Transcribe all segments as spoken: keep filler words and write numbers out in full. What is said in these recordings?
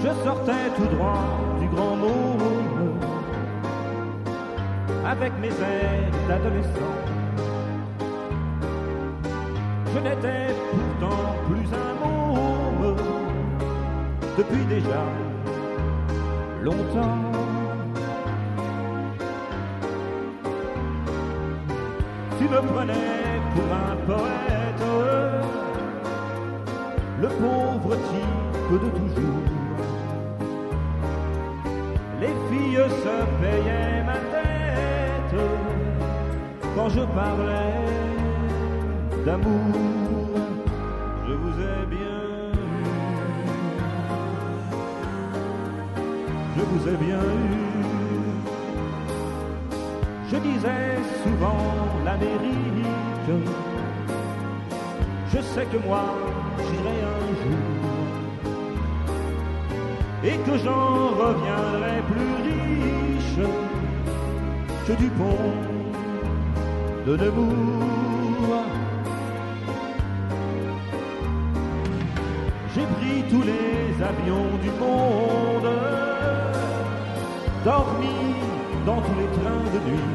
je sortais tout droit du grand monde, avec mes airs d'adolescent. Je n'étais pourtant plus un môme depuis déjà longtemps. Tu me prenais pour un poète, le pauvre type de toujours. Les filles se payaient ma tête quand je parlais d'amour. Je vous ai bien eu, je vous ai bien eu. Je disais souvent l'Amérique, je sais que moi j'irai un jour et que j'en reviendrai plus riche que du pont de Nemours. J'ai pris tous les avions du monde, dormi dans tous les trains de nuit,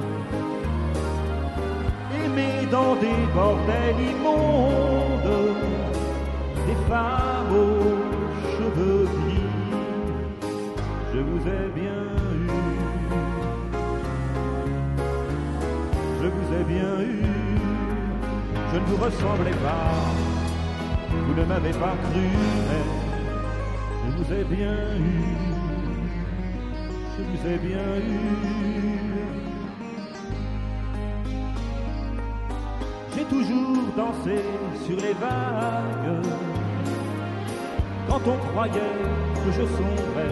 aimé dans des bordels immondes, des femmes aux cheveux gris. Je vous ai bien eu, je vous ai bien eu. Je ne vous ressemblais pas, vous ne m'avez pas cru, mais je vous ai bien eu, je vous ai bien eu. J'ai toujours dansé sur les vagues quand on croyait que je sombrais.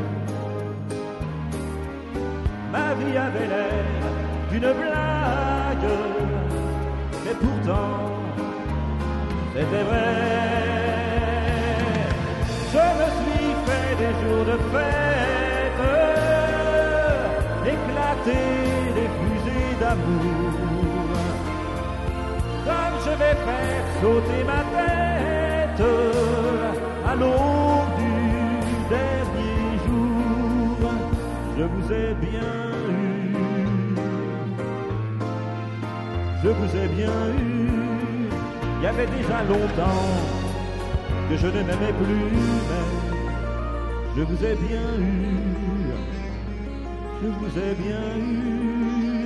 Ma vie avait l'air d'une blague, mais pourtant c'était vrai. Je me suis fait des jours de fête, éclater des fusées d'amour, comme je vais faire sauter ma tête à l'aube du dernier jour. Je vous ai bien eu, je vous ai bien eu. Il y avait déjà longtemps que je ne m'aimais plus, mais je vous ai bien eu, je vous ai bien eu.